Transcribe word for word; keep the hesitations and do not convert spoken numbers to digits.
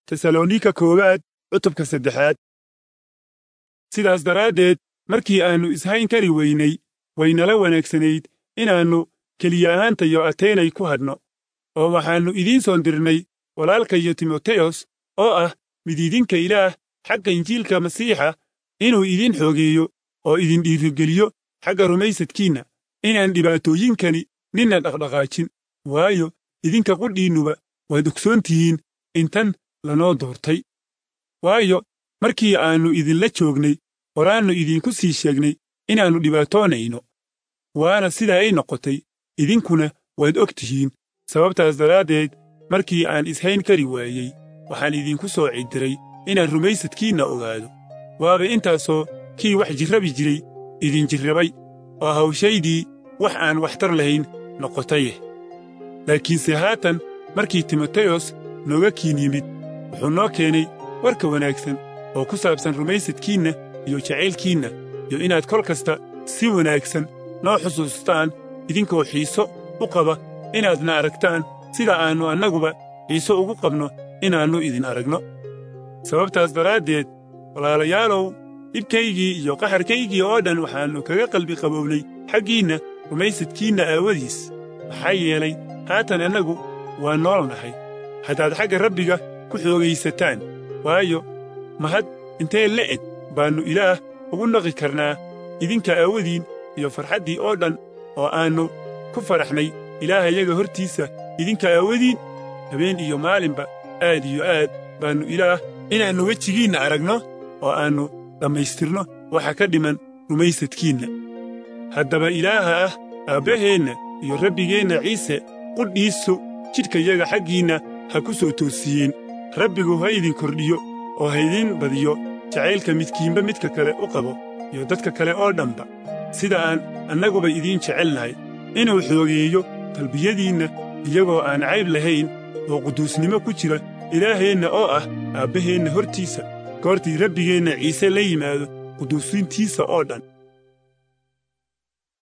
Tesalonika koowaad cutubka saddexaad. Sidaas daraaddeed markii aanu ishayn kari weynay waynala wanaagsanayd inaannu keliya ahaantayo Ateenay ku hadhno oo waxaannu idiin soo dirnay walaalkayo Timoteos oo ah midiidinka Ilaah xagga Injiilka Masiixa inuu idin xoogeeyo oo idin dhiirigeliyo xagga rumaysadkiinna inaan dhibaatooyinkani ninna dhaqdhaqaajin waayo idinka qudhiinnuba waad ogsoon tihiin intan lanoo doortay waayo markii aanu idinla joognay horaannu idinku sii sheegnay inaannu dhibaatoonayno waana sidaa ay noqotay idinkuna waad og tihiin sababtaas daraaddeed markii aan ishayn kari waayey waxaan idinku soo cidiray inaan rumaysadkiinna ogaado waaba intaasoo kii wax jirrabi jiray idin jirrabay oo hawshaydii wax aan waxtar lahayn noqotaye laakiinse haatan markii Timoteos nooga kiin yimid wuxuu noo keenay warka wanaagsan oo ku saabsan rumaysadkiinna iyo jacaylkiinna iyo inaad kol kasta si wanaagsan noo xusuustaan idinkoo xiiso u qaba inaadna aragtaan sida aannu annaguba xiiso ugu qabno inaannu idin aragno sababtaas daraaddeed walaalayaalow dhibkaygii iyo qaxarkaygii oo dhan waxaannu kaga qalbi qabownay xaggiinna rumaysadkiinna aawadiis maxaa yeelay haatan annagu waa nool nahay haddaad xagga rabbiga ku xoogaysataan waayo mahad intee le'eg baannu ilaah ugu naqi karnaa idinka aawadiin iyo farxaddii oo dhan oo aannu ku faraxnay ilaahayaga hortiisa idinka aawadiin habeen iyo maalinba aad iyo aad baannu ilaah inaannu wejigiinna aragno oo aannu dhammaystirno waxa ka dhiman rumaysadkiinna haddaba ilaaha ah aabbaheenna iyo rabbigeenna ciise qudhiisu jidhkayaga xaggiinna ha ku soo toosiyeen rabbigu ha idin kordhiyo oo ha idin badiyo jacaylka midkiinba midka kale u qabo iyo dadka kale oo dhanba sida aan annaguba idiin jecelnahay inuu xoogeeyo qalbiyadiinna iyagoo aan cayb lahayn oo quduusnimo ku jira ilaaheenna oo ah aabbaheenna hortiisa goortii rabbigeenna ciise la yimaado quduusintiisa oo dhan